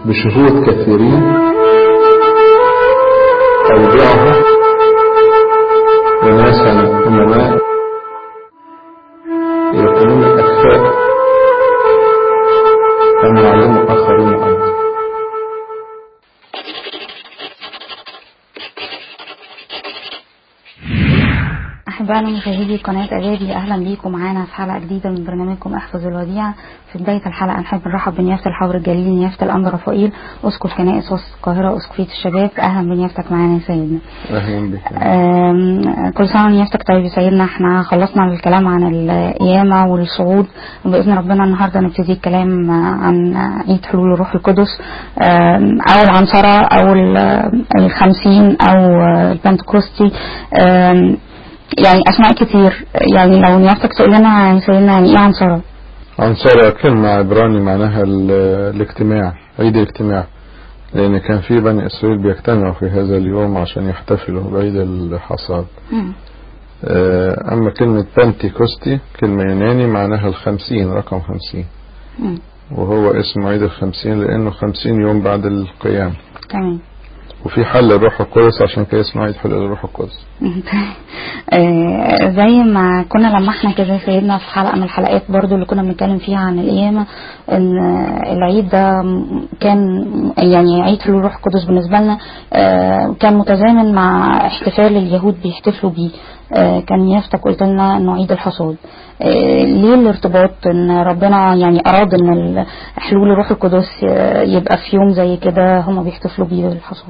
بشهود كثيرين أوضاعها وناسا أمناء يكونون أكفاء أن يعلموا آخرين أيضا. أحبائنا مشاهدي قناة أجابي، أهلا بيكم معانا في حلقة جديدة من برنامجكم احفظ الوديعة. في بداية الحلقة نحب نرحب بنيافة الحبر الجليل نيافة الأنبا رفائيل أسقف كنائس وسط القاهرة أسقفية الشباب. أهلا بنيافتك معانا يا سيدنا. أهلا بك. كل سنة ونيافتك طيب يا سيدنا. احنا خلصنا الكلام عن القيامة والصعود، وبإذن ربنا النهاردة نبتدي الكلام عن عيد حلول الروح القدس أو العنصرة أو الخمسين أو البنتكوستي. يعني أسماء كتير، يعني لو نيافتك تقول لنا يا سيدنا يعني إيه عنصرة؟ عنصرة كلمة عبراني معناها الاجتماع، عيد الاجتماع، لأن كان في بني إسرائيل بيجتمعوا في هذا اليوم عشان يحتفلوا بعيد الحصاد. أما كلمة بنتكوستي كلمة يوناني معناها 50، رقم 50، وهو اسم عيد 50 لأنه 50 يوم بعد القيام. تمام. وفي حل الروح القدس عشان كده اسمه عيد حلول الروح القدس. زي ما كنا لمحنا كده سيدنا في حلقة من الحلقات برضو اللي كنا بنتكلم فيها عن القيامة، ان العيد ده كان يعني عيد حلول الروح القدس بالنسبة لنا كان متزامن مع احتفال اليهود بيحتفلوا بيه. كان يفتك قلت لنا انه عيد الحصاد. ليه الارتباط ان ربنا يعني اراد ان حلول الروح القدس يبقى في يوم زي كده هما بيحتفلوا بيه بالحصاد؟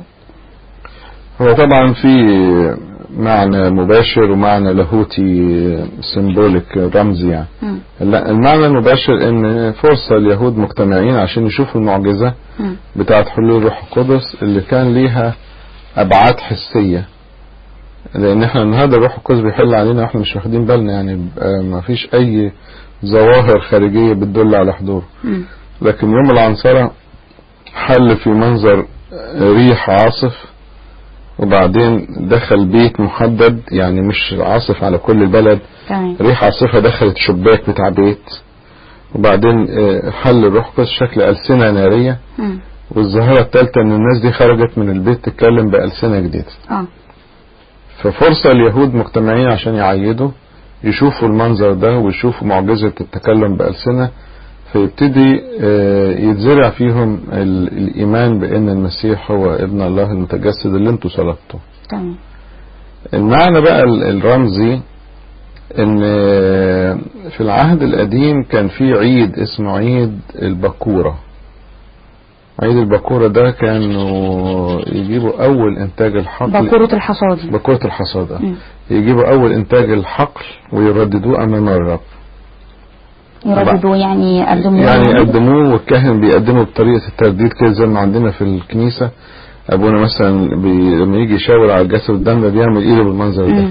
هو طبعا في معنى مباشر ومعنى لاهوتي سيمبوليك رمزي يعني. المعنى المباشر ان فرصة اليهود مجتمعين عشان يشوفوا المعجزة بتاعت حلول الروح القدس اللي كان ليها ابعاد حسية، لان احنا النهارده الروح القدس بيحل علينا واحنا مش واخدين بالنا، يعني ما فيش اي ظواهر خارجية بتدل على حضوره. لكن يوم العنصرة حل في منظر ريح عاصف، وبعدين دخل بيت محدد، يعني مش عاصف على كل البلد، ريح عاصفة دخلت شباك بتاع بيت، وبعدين حل الروح القدس شكل ألسنة نارية. والظاهرة الثالثة ان الناس دي خرجت من البيت تتكلم بألسنة جديدة. ففرصة اليهود مجتمعين عشان يعيدوا يشوفوا المنظر ده ويشوفوا معجزة التكلم بألسنة، فيبتدي يتزرع فيهم الإيمان بأن المسيح هو ابن الله المتجسد اللي انتوا صلبتوا. المعنى بقى الرمزي ان في العهد القديم كان في عيد اسمه عيد البكورة. عيد البكورة ده كانوا يجيبوا أول إنتاج الحقل، بكورة الحصاد. بكورة الحصاد يجيبوا أول إنتاج الحقل ويرددوه أمام الرب. يرددوه يعني يقدموه والكاهن بيقدمه بطريقة الترديد كده زي ما عندنا في الكنيسة. أبونا مثلا لما يجي يشاور على الجسد الدم بيعمل إيده بالمنظر ده.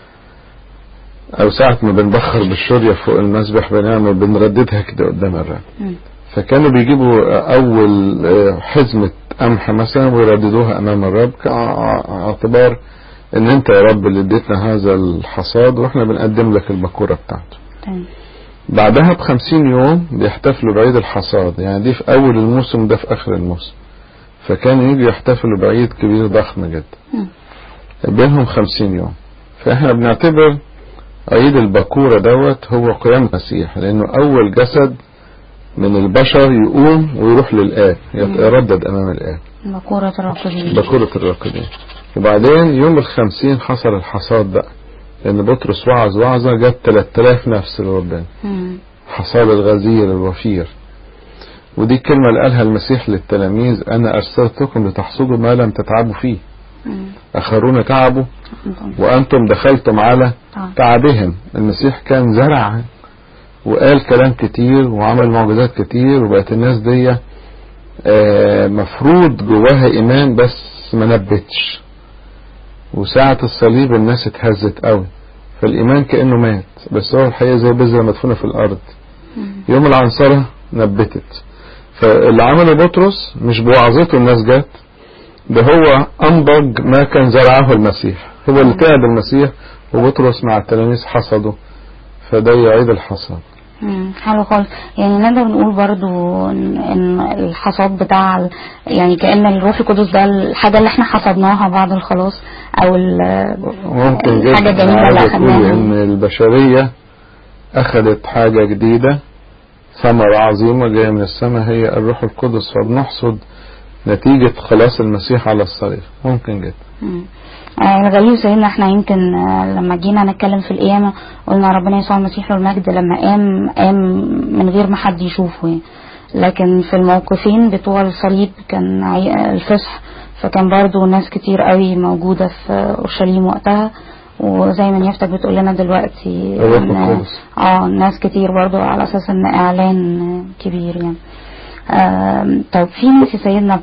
أو ساعة ما بنبخر بالشورية فوق المسبح بنرددها كده قدام الرب. فكانوا بيجيبوا أول حزمة قمح مثلا ويرددوها أمام الرب كاعتبار إن أنت يا رب اللي اديتنا هذا الحصاد وإحنا بنقدم لك البكورة بتاعته. بعدها ب50 يوم بيحتفلوا بعيد الحصاد، يعني دي في أول الموسم ده في آخر الموسم، فكانوا يجوا يحتفلوا بعيد كبير ضخم جدا بينهم 50 يوم. فإحنا بنعتبر عيد البكورة دوت هو قيام المسيح، لأنه أول جسد من البشر يقوم ويروح للآب يتردد أمام الآب. بكورة الراقدين. وبعدين يوم 50 حصل الحصاد بقى، لأن بطرس وعظة جت 3000 نفس لربنا، حصاد الغزير الوفير. ودي الكلمة اللي قالها المسيح للتلاميذ: أنا أرسلتكم لتحصدوا ما لم تتعبوا فيه، آخرون تعبوا وأنتم دخلتم على تعبهم. المسيح كان زرع وقال كلام كتير وعمل معجزات كتير، وبقت الناس دي مفروض جواها إيمان بس ما نبتش. وساعة الصليب الناس اتهزت قوي، فالإيمان كأنه مات، بس هو الحقيقة زي بذرة مدفونة في الأرض. يوم العنصرة نبتت. فاللي عمله بطرس مش بوعظته الناس جت، ده هو أنضج ما كان زرعه المسيح، هو اللي تعب المسيح، وبطرس مع التلاميذ حصده، فده عيد الحصاد. حلو خالص. يعني نقدر نقول برضو ان الحصاد بتاع يعني كأن الروح القدس ده الحاجة اللي احنا حصدناها بعد الخلاص، او ممكن الحاجة الجميلة اللي اخدناها. ان البشرية اخذت حاجة جديدة، ثمرة عظيمة جاية من السماء هي الروح القدس، فبنحصد نتيجة خلاص المسيح على الصليب. ممكن جدا. الغريب سيدنا احنا يمكن لما جينا نتكلم في القيامة قلنا ربنا يسوع المسيح له المجد لما قام من غير ما حد يشوفه يعني. لكن في الموقفين بتوع الصليب كان الفصح، فكان برضو ناس كتير قوي موجودة في اورشليم وقتها، وزي ما نيافتك بتقول لنا دلوقتي ناس كتير برضو على اساس ان اعلان كبير يعني. طب في ناس سيدنا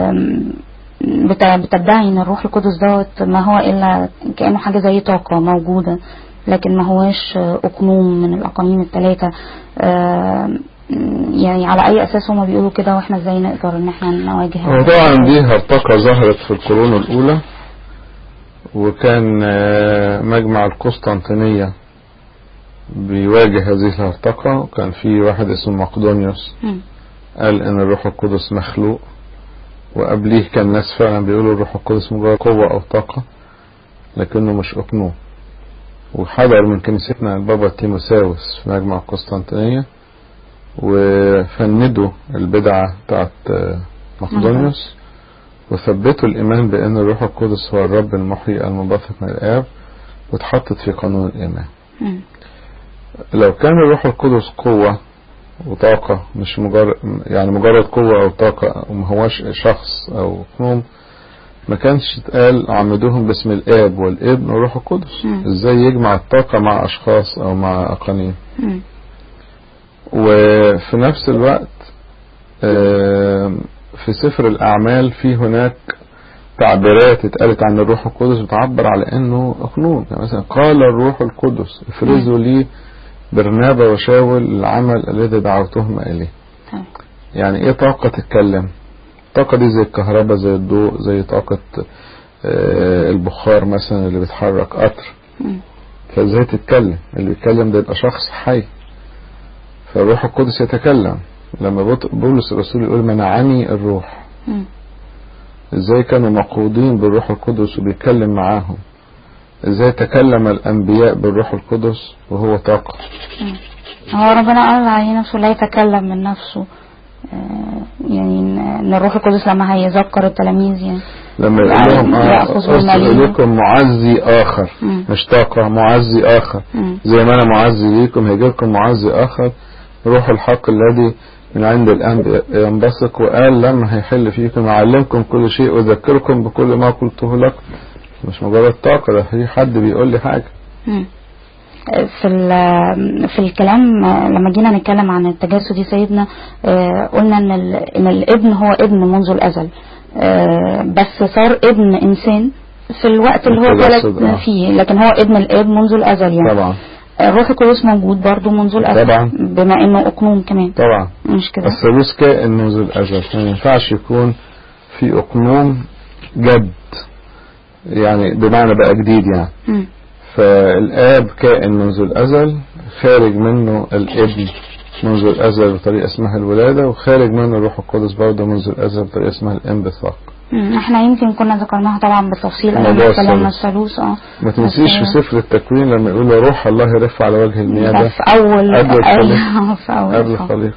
بتدعي ان الروح القدس دوت ما هو الا كأنه حاجة زي طاقة موجودة، لكن ما هواش اقنوم من الاقانيم الثلاثة. يعني على اي اساس هما بيقولوا كده، واحنا ازاي نقدر ان احنا نواجهها؟ طبعا دي هرطقة ظهرت في القرون الاولى، وكان مجمع القسطنطينية بيواجه هذه الهرطقة، وكان في واحد اسمه مقدونيوس قال ان الروح القدس مخلوق، وقبليه كان ناس فعلا بيقولوا الروح القدس مجرد قوة او طاقة لكنه مش اقنوم. وحضر من كنيستنا البابا تيموساوس في مجمع القسطنطينية وفندوا البدعة بتاعت مقدونيوس، وثبتوا الإيمان بأن الروح القدس هو الرب المحيي المنبثق من الآب، واتحطت في قانون الإيمان. لو كان الروح القدس قوة وطاقة، مش مجرد قوة أو طاقة وما هواش شخص أو قنوم، ما كانش اتقال عمدوهم باسم الآب والابن والروح القدس. ازاي يجمع الطاقة مع أشخاص أو مع أقانيم؟ وفي نفس الوقت في سفر الأعمال في هناك تعبيرات اتقالت عن الروح القدس بتعبر على انه اقنوم. يعني مثلا قال الروح القدس افرزوا لي برنابا وشاول العمل الذي دعوتهم اليه. يعني ايه طاقة تتكلم؟ الطاقة دي زي الكهرباء، زي الضوء، زي طاقة البخار مثلا اللي بتحرك قطر. فازاي تتكلم؟ اللي بيتكلم ده يبقى شخص حي، فالروح القدس يتكلم. لما بولس الرسول يقول منعني الروح، ازاي كانوا مقودين بالروح القدس وبيتكلم معاهم؟ ازاي تكلم الانبياء بالروح القدس وهو طاقة؟ هو ربنا قال عليه نفسه لا يتكلم من نفسه، يعني ان الروح القدس لما هيذكر التلاميذ يعني لما يقول لهم ارسل اليكم معزي اخر، مش طاقة، معزي اخر. زي ما انا معزي ليكم هيجي لكم معزي اخر، روح الحق الذي من عند الأنبياء ينبثق، وقال لما هيحل فيكم يعلمكم كل شيء ويذكركم بكل ما قلته لكم. مش مجرد طاقة، ده في حد بيقول لي حاجة. في الكلام لما جينا نتكلم عن التجسد يا سيدنا قلنا ان الابن هو ابن منذ الازل، بس صار ابن انسان في الوقت اللي هو اتولد فيه، لكن هو ابن الاب منذ الازل يعني. طبعا الروح القدس موجود برضو منذ الازل طبعا، بما انه اقنوم كمان. طبعا مش كده؟ الثالوث كائن منذ الازل، ما ينفعش يكون في اقنوم جد يعني بمعنى بقى جديد يعني. فالآب كائن منذ الأزل، خارج منه الابن منذ الأزل بطريقة اسمها الولادة، وخارج منه الروح القدس برضه منذ الأزل بطريقة اسمها الانبثاق. احنا يمكن كنا ذكرناها طبعا بالتفصيل ايام الكلام الثالوث. ما تنسيش في سفر التكوين لما يقول روح الله يرف على وجه المياه، ده في أول قبل الخليقة.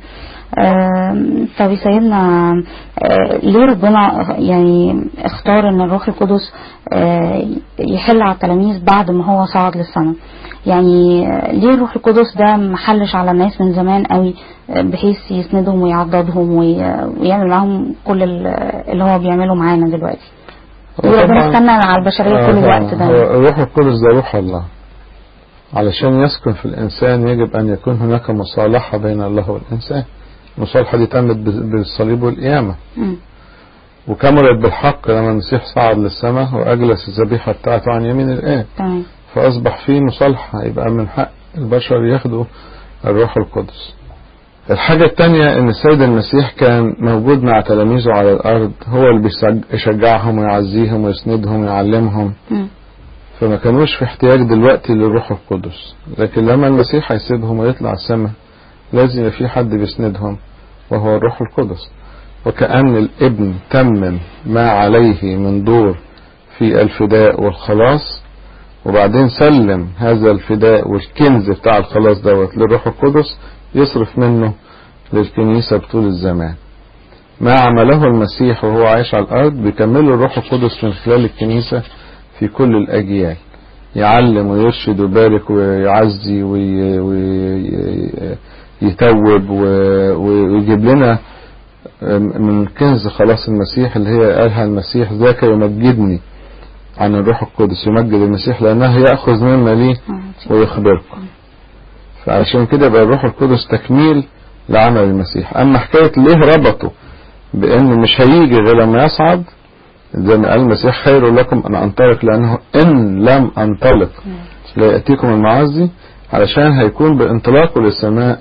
طب سيدنا ليه ربنا يعني اختار ان الروح القدس يحل على التلاميذ بعد ما هو صعد للسماء؟ يعني ليه الروح القدس ده محلش على الناس من زمان قوي بحيث يسندهم ويعضدهم ويعمل معهم كل اللي هو بيعمله معانا دلوقتي؟ ليه ربنا استنى على البشرية كل الوقت ده؟ الروح القدس ده روح الله، علشان يسكن في الإنسان يجب أن يكون هناك مصالحة بين الله والإنسان. المصالحة دي تمت بالصليب والقيامة، وكملت بالحق لما المسيح صعد للسماء وأجلس الذبيحة بتاعته عن يمين الآب، فأصبح فيه مصالحة، يبقى من حق البشر ياخدوا الروح القدس. الحاجة التانية ان السيد المسيح كان موجود مع تلاميذه على الأرض، هو اللي بيشجعهم ويعزيهم ويسندهم ويعلمهم. فما كانوش في احتياج دلوقتي للروح القدس. لكن لما المسيح هيسيبهم ويطلع السماء لازم يبقى في حد بيسندهم وهو الروح القدس. وكأن الابن تمم ما عليه من دور في الفداء والخلاص، وبعدين سلم هذا الفداء والكنز بتاع الخلاص دوت للروح القدس يصرف منه للكنيسة بطول الزمان. ما عمله المسيح وهو عايش على الأرض بيكمله الروح القدس من خلال الكنيسة في كل الأجيال، يعلم ويرشد ويبارك ويعزي ويتوب ويجيب لنا من كنز خلاص المسيح اللي هي قالها المسيح: ذاك يمجدني عن الروح القدس. يمجد المسيح لأنه يأخذ مما ليه ويخبركم. فعشان كده بقى الروح القدس تكميل لعمل المسيح. أما حكاية ليه ربطه بأنه مش هيجي غير لما يصعد، زي ما قال المسيح: خير لكم أن أنطلق لأنه إن لم أنطلق لا يأتيكم المعزي، علشان هيكون بانطلاقه للسماء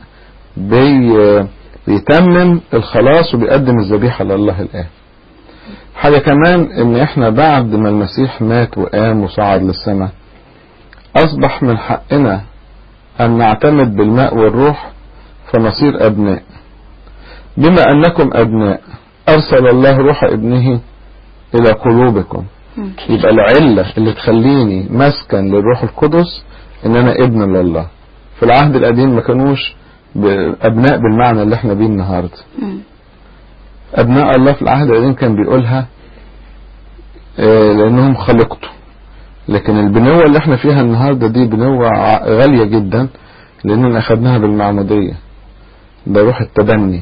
بيتمم الخلاص وبيقدم الذبيحة لله الآن. حاجة كمان ان احنا بعد ما المسيح مات وقام وصعد للسماء اصبح من حقنا ان نعتمد بالماء والروح فنصير ابناء. بما انكم ابناء ارسل الله روح ابنه الى قلوبكم. يبقى العلة اللي تخليني مسكن للروح القدس ان انا ابن لله. في العهد القديم ما كانوش ابناء بالمعنى اللي احنا بيه النهارده. ابناء الله في العهد القديم كان بيقولها لانهم خلقته. لكن البنوة اللي احنا فيها النهاردة دي بنوة غالية جدا لاننا اخدناها بالمعمودية. ده روح التبني،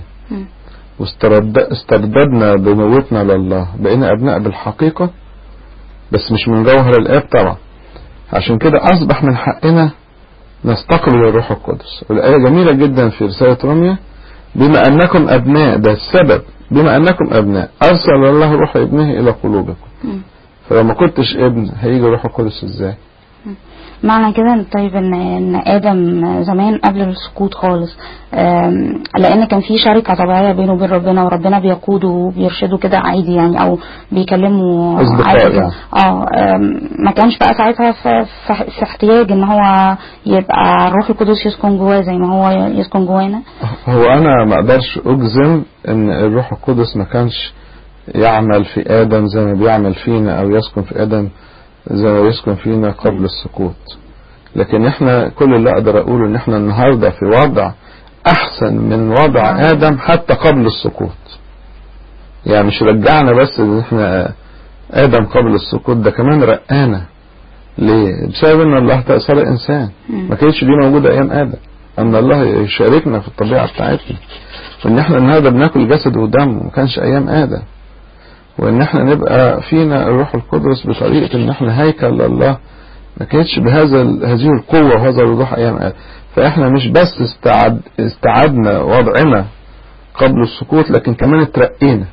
واسترددنا بنوتنا لله، بقينا ابناء بالحقيقة بس مش من جوهر الاب طبعا. عشان كده اصبح من حقنا نستقبل الروح القدس. والآية جميلة جدا في رسالة روميا: بما أنكم أبناء، ده السبب، بما أنكم أبناء أرسل الله روح ابنه إلى قلوبكم. فلو ما كنتش ابن هيجي روح القدس إزاي؟ معنى كده طيب ان ادم زمان قبل السقوط خالص، لان كان في شركه طبيعيه بينه وبين ربنا، وربنا بيقوده وبيرشده كده عادي يعني، او بيكلمه عادي يعني. ما كانش بقى ساعتها في احتياج ان هو يبقى الروح القدس يسكن جواه زي ما هو يسكن جوانا. هو انا ما اقدرش اجزم ان الروح القدس ما كانش يعمل في ادم زي ما بيعمل فينا، او يسكن في ادم زي ما يسكن فينا قبل السقوط. لكن احنا كل اللي اقدر اقوله ان احنا النهاردة في وضع احسن من وضع ادم حتى قبل السقوط. يعني مش رجعنا بس ان احنا ادم قبل السقوط، ده كمان رقانا. ليه؟ بسبب ان الله صار انسان. ما كانتش دي موجودة ايام ادم، ان الله يشاركنا في الطبيعة بتاعتنا، وان احنا النهاردة بناكل جسد ودم ما كانش ايام ادم، وان احنا نبقى فينا الروح القدس بطريقة ان احنا هيكل لله ما كانتش هذه القوة وهذا الوضوح ايام ادم. فاحنا مش بس استعدنا وضعنا قبل السقوط، لكن كمان اترقينا.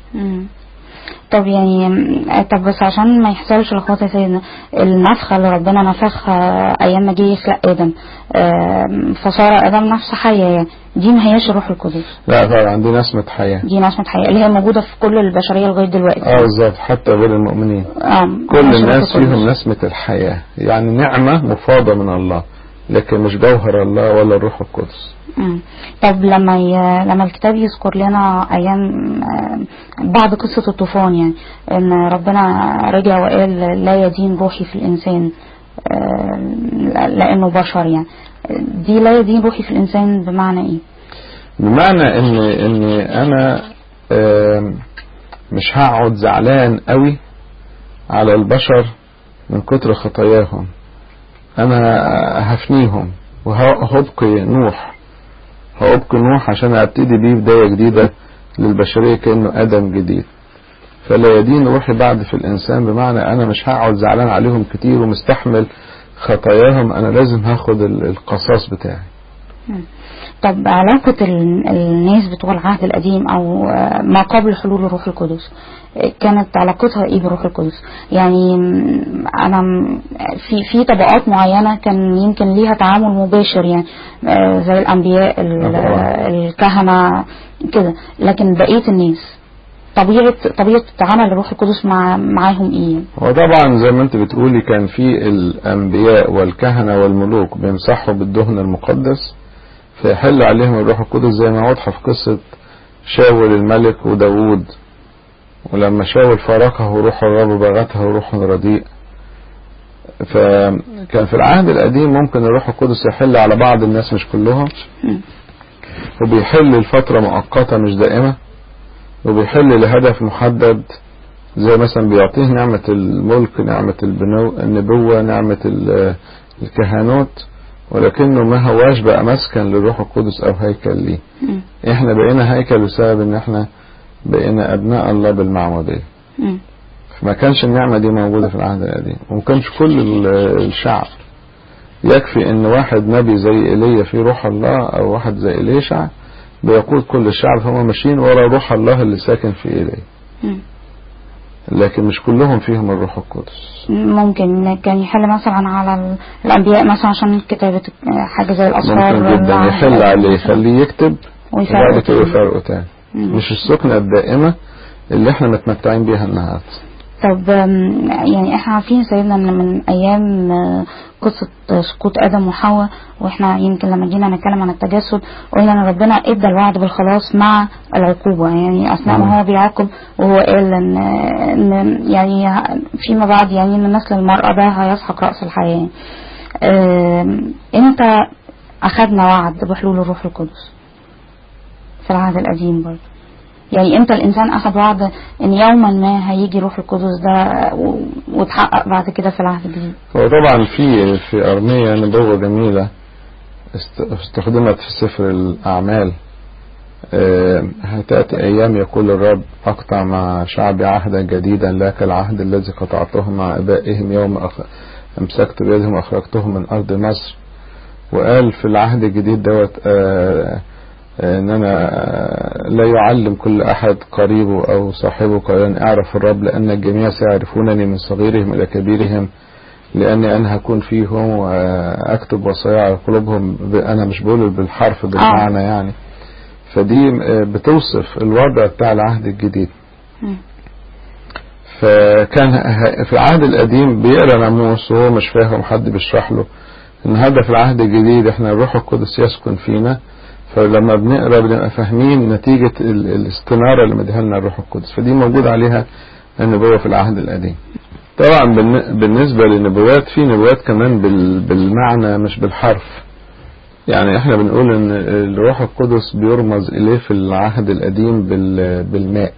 طب يعني بس عشان ما يحصلش لخبطه يا سيدنا، النفخه اللي ربنا نفخها ايام ما جه يخلق ادم فصار ادم نفس حيه يعني، دي ما هياش الروح القدس؟ لا طبعا دي نسمة حياة. دي نسمة حياة اللي هي موجودة في كل البشرية لغاية دلوقتي. بالظبط، حتى غير المؤمنين. كل الناس فيهم نسمة الحياة، يعني نعمة مفاضة من الله، لكن مش جوهر الله ولا الروح القدس. طب لما الكتاب يذكر لنا ايام بعد قصة الطوفان، يعني ان ربنا رجع وقال لا يدين روحي في الانسان لانه بشر، يعني دي لا يدين روحي في الانسان بمعنى ايه؟ بمعنى ان انا مش هقعد زعلان قوي على البشر من كتر خطاياهم. انا هفنيهم وهبقي نوح عشان ابتدي بيه بداية جديدة للبشرية كأنه ادم جديد. فلا يدين روحي بعد في الانسان، بمعنى انا مش هقعد زعلان عليهم كتير ومستحمل خطاياهم، انا لازم هاخد القصاص بتاعي. طب علاقة الناس بتوع العهد القديم او ما قبل حلول الروح القدس كانت علاقتها ايه بالروح القدس؟ يعني انا في طبقات معينة كان يمكن ليها تعامل مباشر، يعني زي الانبياء الكهنة كده، لكن بقية الناس طبيعة عمل الروح القدس معاهم ايه؟ هو طبعا زي ما انت بتقولي كان في الانبياء والكهنة والملوك بيمسحوا بالدهن المقدس فيحل عليهم الروح القدس زي ما واضحة في قصة شاول الملك وداود، ولما شاول فارقه روح الرب بغته روح رديء. فكان في العهد القديم ممكن الروح القدس يحل على بعض الناس مش كلهم، وبيحل لفترة مؤقتة مش دائمة، وبيحل لهدف محدد زي مثلا بيعطيه نعمة الملك، نعمة النبوة، نعمة الكهنوت، ولكنه ما هواش بقى مسكن للروح القدس او هيكل ليه. احنا بقينا هيكل بسبب ان احنا بقينا ابناء الله بالمعمودية. فما كانش النعمة دي موجودة في العهد القديم، وما كانش كل الشعب. يكفي ان واحد نبي زي ايليا في روح الله، او واحد زي إليشع بيقود كل الشعب، هم ماشيين ورا روح الله اللي ساكن في ايليا، لكن مش كلهم فيهم الروح القدس. ممكن كان يحل مثلا على الانبياء مثلا عشان كتابة حاجة زي الاسفار، ممكن جدا يحل عليه يخليه يكتب وبعد كده يفرقه تاني. مش السكنة الدائمة اللي احنا متمتعين بيها النهارده. طب يعني احنا عارفين سيدنا ان من ايام قصة سقوط ادم وحواء، واحنا يمكن لما جينا نتكلم عن التجسد قلنا ان ربنا ادى الوعد بالخلاص مع العقوبة، يعني اثناء ما هو بيعاقب وهو قال ان يعني فيما بعد يعني ان نسل المرأة ده هيسحق رأس الحياة. امتى اخذنا وعد بحلول الروح القدس في العهد القديم برضه؟ يعني امتى الانسان اخذ وعد ان يوما ما هيجي روح القدس ده وتحقق بعد كده في العهد الجديد؟ هو طبعا في ارميا نبوة جميلة استخدمت في سفر الاعمال. هتأتي ايام يقول الرب اقطع مع شعبي عهدا جديدا لا كالعهد الذي قطعته مع ابائهم يوم امسكت بيدهم واخرجتهم من ارض مصر. وقال في العهد الجديد دوت ان انا لا يعلم كل احد قريبه او صاحبه قائلا اعرف الرب لان الجميع سيعرفونني من صغيرهم الى كبيرهم، لاني انا هكون فيهم واكتب وصايا على قلوبهم. انا مش بقول بالحرف بالمعنى يعني. فدي بتوصف الوضع بتاع العهد الجديد. فكان في العهد القديم بيقرا ناموس وهو مش فاهم، حد بيشرح له. النهارده في العهد الجديد احنا الروح القدس يسكن فينا، فلما بنقرا بنبقى فاهمين نتيجة الاستنارة اللي مديها لنا الروح القدس. فدي موجود عليها النبوة في العهد القديم. طبعا بالنسبة للنبوات في نبوات كمان بالمعنى مش بالحرف. يعني احنا بنقول ان الروح القدس بيرمز اليه في العهد القديم بالماء.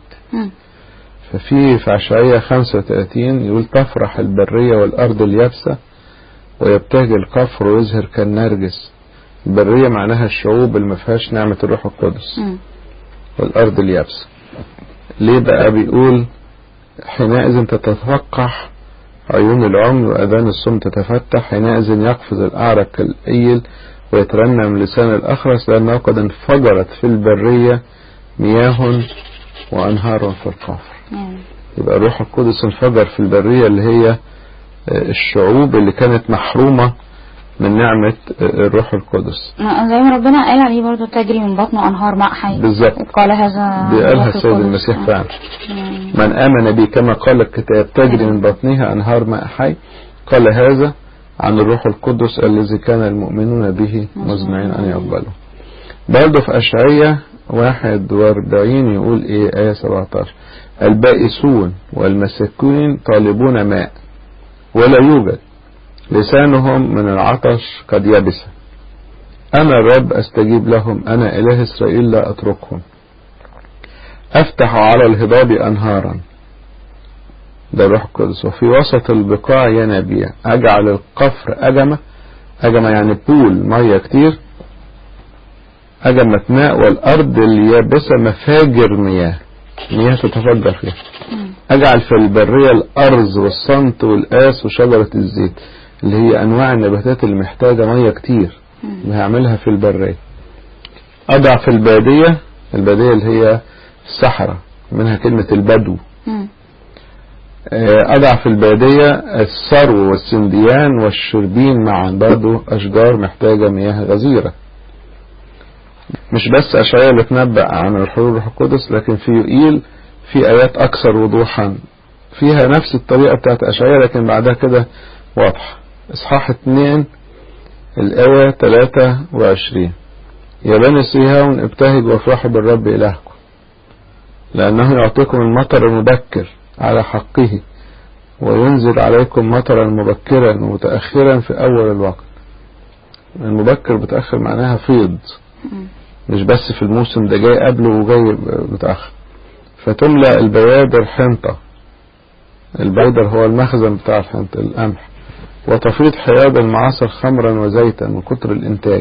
ففي اشعياء 35 يقول تفرح البرية والارض اليابسة ويبتهج القفر ويزهر كالنرجس. البرية معناها الشعوب اللي ما فيهاش نعمة الروح القدس، والأرض اليابسة. ليه بقى بيقول حينئذ تتفقح عيون العمي وأذان الصم تتفتح، حينئذ يقفز الأعرج كالأيل ويترنم لسان الأخرس، لأنه قد انفجرت في البرية مياه وأنهار في القفر. يبقى الروح القدس انفجر في البرية اللي هي الشعوب اللي كانت محرومة من نعمة الروح القدس. زي ما ربنا قال عليه برضو تجري من بطنه أنهار ماء حي. بالظبط. قال هذا بيقالها السيد المسيح فعلا. من آمن بي كما قال الكتاب تجري من بطنها أنهار ماء حي، قال هذا عن الروح القدس الذي كان المؤمنون به مزمعين أن يقبلوا. برضو في أشعياء 41 يقول إيه آية 17 البائسون والمساكين طالبون ماء ولا يوجد، لسانهم من العطش قد يبس. أنا الرب أستجيب لهم، أنا إله إسرائيل لا أتركهم. أفتح على الهضاب أنهارا، ده روح القدس، وفي وسط البقاع ينابيع. أجعل القفر أجمة، أجمة يعني بول مية كتير، أجمة ماء، والأرض اليابسة مفاجر مياه تتفجر فيها. أجعل في البرية الأرز والصمت والقاس وشجرة الزيت، اللي هي أنواع النباتات اللي محتاجة مية كتير، هعملها في البرية. أضع في البادية اللي هي الصحراء، منها كلمة البدو. أضع في البادية السرو والسنديان والشربين معا، برضو أشجار محتاجة مياه غزيرة. مش بس أشعياء اللي تنبأ عن الحلول الروح القدس، لكن في يوئيل في آيات أكثر وضوحا فيها نفس الطريقة بتاعت أشعياء لكن بعدها كده واضح. إصحاح 2 الآية 23: يا بني صهيون ابتهجوا وافرحوا بالرب إلهكم لأنه يعطيكم المطر المبكر على حقه وينزل عليكم مطرا مبكرا ومتأخرا في أول الوقت. المبكر متأخر معناها فيض، مش بس في الموسم ده جاي قبله وجاي متأخر. فتملأ البوادر حنطة، البودر هو المخزن بتاع الحنطة القمح، وتفيض حياد المعاصر خمرا وزيتا من كتر الإنتاج.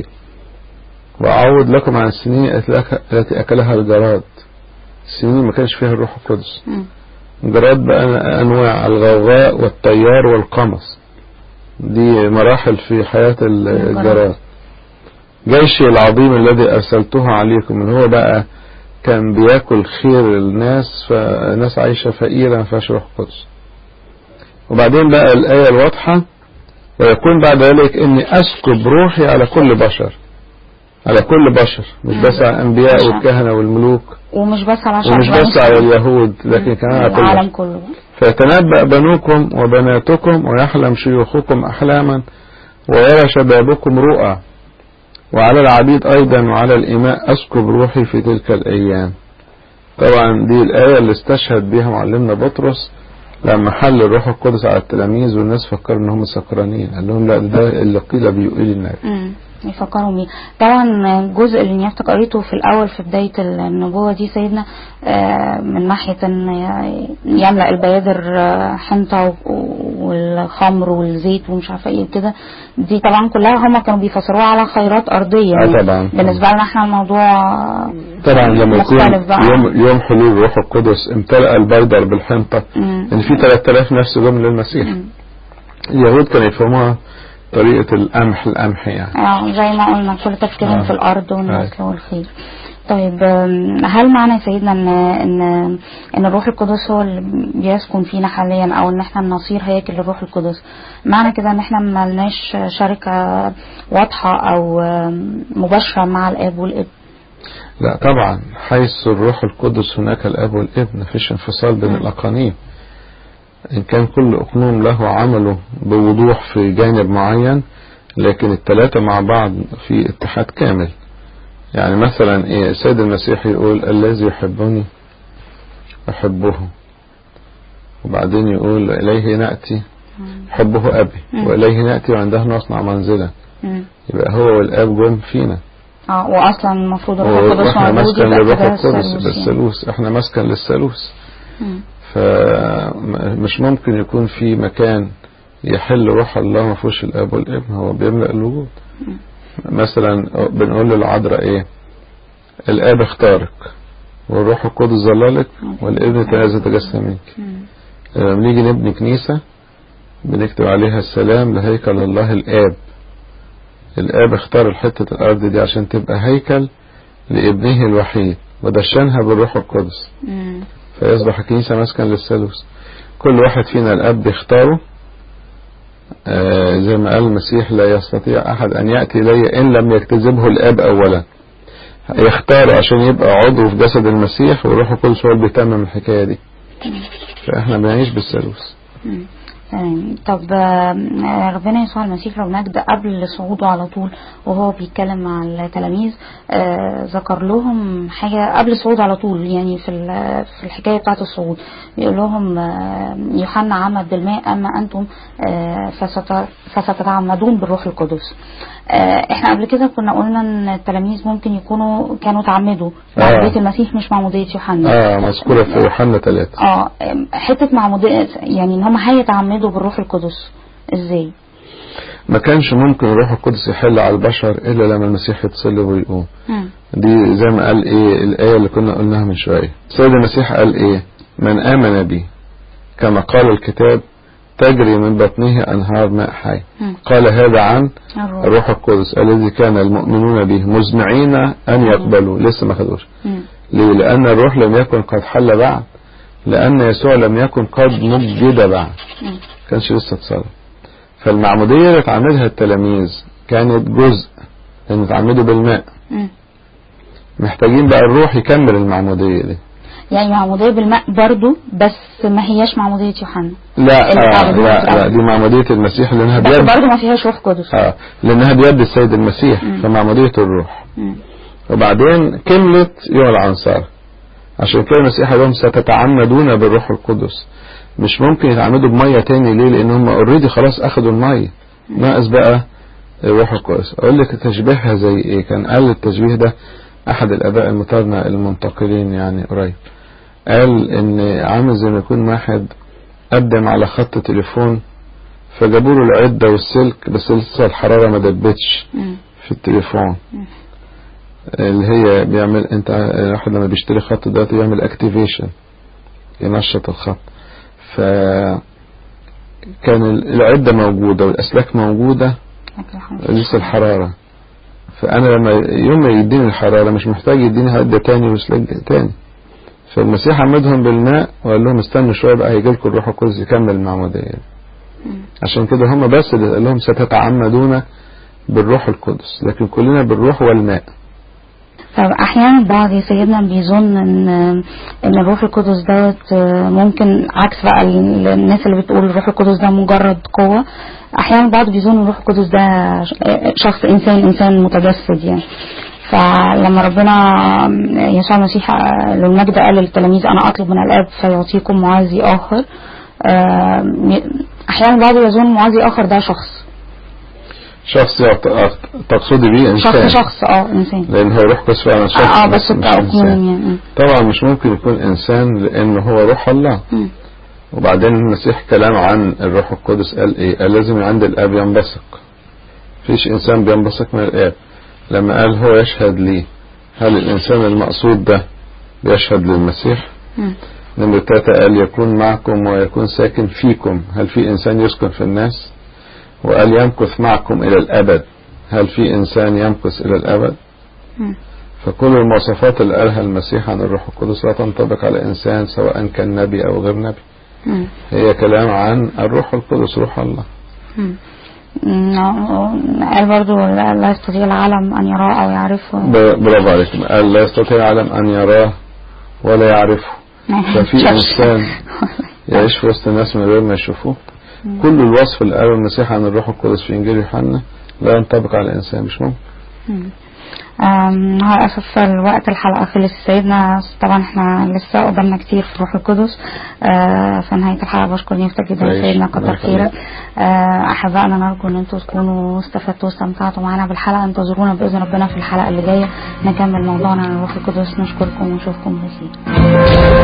وأعوض لكم عن السنين التي أكلها الجراد. السنين ما كانش فيها الروح القدس. الجراد بقى أنواع الغوغاء والطيار والقمص، دي مراحل في حياة الجراد. جيشي العظيم الذي أرسلته عليكم، اللي هو بقى كان بياكل خير الناس، فالناس عايشة فقيرة ما فيهاش روح قدس. وبعدين بقى الآية الواضحة: ويكون بعد ذلك إني أسكب روحي على كل بشر. على كل بشر، مش بس على الأنبياء والكهنة والملوك، ومش بس على اليهود، لكن كمان على العالم كله. فيتنبأ بنوكم وبناتكم ويحلم شيوخكم أحلاما ويرى شبابكم رؤى، وعلى العبيد أيضا وعلى الإماء أسكب روحي في تلك الأيام. طبعا دي الآية اللي استشهد بها معلمنا بطرس لما حل الروح القدس على التلاميذ والناس فكروا انهم سكرانين، قال لهم لا، ده اللي قيل بيقول النبي. يفكروا بيه. طبعا الجزء اللي نيافتك قريته في الاول في بدايه النبوه دي سيدنا من ناحيه ان يملا البيادر حنطه والخمر والزيت ومش عارفه ايه كده، دي طبعا كلها هم كانوا بيفسروها على خيرات ارضيه. طبعا بالنسبه لنا احنا الموضوع طبعا لما يكون يوم حلول الروح القدس امتلأ البيدر بالحنطه، ان في 3000 نفس جم للمسيح. اليهود كانوا يفهموها طريقة القمح يعني. زي ما قلنا كل تفكيرهم في الأرض والنسل والخير. طيب هل معنى سيدنا ان الروح القدس هو اللي بيسكن فينا حاليا، او ان احنا نصير هيكل للروح القدس، معنى كده ان احنا ما لناش شركة واضحة او مباشرة مع الاب والابن؟ لا طبعا، حيث الروح القدس هناك الاب والابن، مفيش انفصال بين الأقانيم. إن كان كل أقنوم له عمله بوضوح في جانب معين، لكن الثلاثة مع بعض في اتحاد كامل. يعني مثلا السيد المسيح يقول الذي يحبني أحبه، وبعدين يقول إليه نأتي حبه أبي وإليه نأتي وعنده نصنع منزلا. يبقى هو والآب جم فينا. وأصلا المفروض الروح القدس احنا مسكن للروح القدس بالثالوث، احنا مسكن للثالوث. فمش ممكن يكون في مكان يحل روح الله ما فيهوش الاب والابن، هو بيملأ الوجود. مثلا بنقول للعذراء الاب اختارك والروح القدس ظللك والابن تنازل تجسم منك. لما بنيجي نبني كنيسة بنكتب عليها السلام لهيكل الله الاب. الاب اختار الحتة الارض دي عشان تبقى هيكل لابنه الوحيد ودشنها بالروح القدس، فيصبح الكنيسة مسكن للثالوث. كل واحد فينا الاب بيختاره، زي ما قال المسيح لا يستطيع احد ان يأتي الي ان لم يجتذبه الاب اولا. يختاره عشان يبقى عضو في جسد المسيح، والروح القدس هو اللي بيتمم الحكاية دي. فاحنا بنعيش بالثالوث. طب ربنا يسوع المسيح لو نجد قبل صعوده على طول وهو بيتكلم مع التلاميذ ذكر لهم حاجة قبل صعوده على طول، يعني في الحكاية بتاعت الصعود بيقول لهم يوحنا عمد بالماء أما أنتم فستتعمدون بالروح القدس. احنا قبل كده كنا قلنا ان التلاميذ ممكن كانوا تعمدوا معمودية المسيح مش معمودية يوحنا. مذكورة في يوحنا 3. حتة معمودية يعني ان هم هيتعمدوا بالروح القدس ازاي؟ ما كانش ممكن الروح القدس يحل على البشر الا لما المسيح يتصلب ويقوم. دي زي ما قال الآية اللي كنا قلناها من شوية. السيد المسيح قال من آمن بي كما قال الكتاب تجري من بطنه أنهار ماء حي. قال هذا عن الروح القدس الذي كان المؤمنون به مزمعين أن يقبلوا. لسه ما خدوش. ليه؟ لأن الروح لم يكن قد حل بعد، لأن يسوع لم يكن قد مجد بعد، كانش لسه اتصلب. فالمعمودية اللي اتعمدها التلاميذ كانت جزء لأن اتعمدوا بالماء. محتاجين بقى الروح يكمل المعمودية دي. يعني معمودية بالماء برضو، بس ما هياش معمودية يوحنا. لا دي معمودية المسيح لأنها بس برضو ما فيهاش روح قدس. لأنها بيد السيد المسيح، فمعمودية الروح. وبعدين كملت يوم العنصر، عشان كده المسيح لهم ستتعمدون بالروح القدس. مش ممكن يتعمدوا بمية تاني. ليه؟ لأن هم اوريدي خلاص أخدوا المية، ناقص بقى الروح القدس. أقول لك تشبيهها زي إيه. كان قال التشبيه ده أحد الآباء المترنة المنتقلين يعني قريب، قال إن عامل زي ما يكون واحد قدم على خط تليفون، فجابوا له العدة والسلك، بس لسه الحرارة ما دبتش في التليفون، اللي هي بيعمل انت واحد لما بيشتري خط دلوقتي بيعمل اكتيفيشن، ينشط الخط. فكان العدة موجودة والاسلاك موجودة، لسه الحرارة. فانا لما يوم ما يديني الحرارة مش محتاج يديني عدة تاني وسلاك تاني. فالمسيح عمدهم بالماء وقال لهم استنوا شوية بقى هيجي لكم الروح القدس يكمل المعمودية. عشان كده هم بس اللي قال لهم ستتعمدون بالروح القدس، لكن كلنا بالروح والماء. طب احيانا بعض سيدنا بيظن ان الروح القدس دوت ممكن عكس بقى الناس اللي بتقول الروح القدس ده مجرد قوة. احيانا بعض بيظن الروح القدس ده شخص انسان متجسد يعني. فلما ربنا يسوع المسيح للمجد قال للتلاميذ انا اطلب من الاب فيعطيكم معزي اخر، احيانا بعض يظن معزي اخر ده شخص تقصدي بيه انسان. شخص انسان، لان هو روح قدس فعلا شخص بس مش انسان يعني. طبعا مش ممكن يكون انسان لانه هو روح الله. وبعدين المسيح كلام عن الروح القدس قال ايه؟ قال لازم عند الاب ينبثق، فيش انسان بينبثق من الاب. لما قال هو يشهد لي، هل الانسان المقصود ده بيشهد للمسيح؟ نمرة 3 قال يكون معكم ويكون ساكن فيكم، هل في انسان يسكن في الناس؟ وقال يمكث معكم الى الابد، هل في انسان يمكث الى الابد؟ فكل المواصفات اللي قالها المسيح عن الروح القدس لا تنطبق على انسان سواء كان نبي او غير نبي. هي كلام عن الروح القدس روح الله. قال برضو لا يستطيع العالم ان يراه او يعرفه. برافو عليك. قال لا يستطيع العالم ان يراه ولا يعرفه. ففي انسان يعيش في وسط الناس من غير ما يشوفوه. كل الوصف اللي قاله المسيح عن الروح القدس في انجيل يوحنا لا ينطبق على الانسان، مش ممكن. للأسف الوقت الحلقة خلص سيدنا. طبعا احنا لسه قدامنا كتير في الروح القدس. في نهاية الحلقة بشكر نيفتك جدا سيدنا، كتر خيرك. أحبائنا نرجو ان انتوا تكونوا استفدتوا واستمتعتوا معنا بالحلقة. انتظرونا بإذن ربنا في الحلقة اللي جاية نكمل موضوعنا عن الروح القدس. نشكركم ونشوفكم بخير.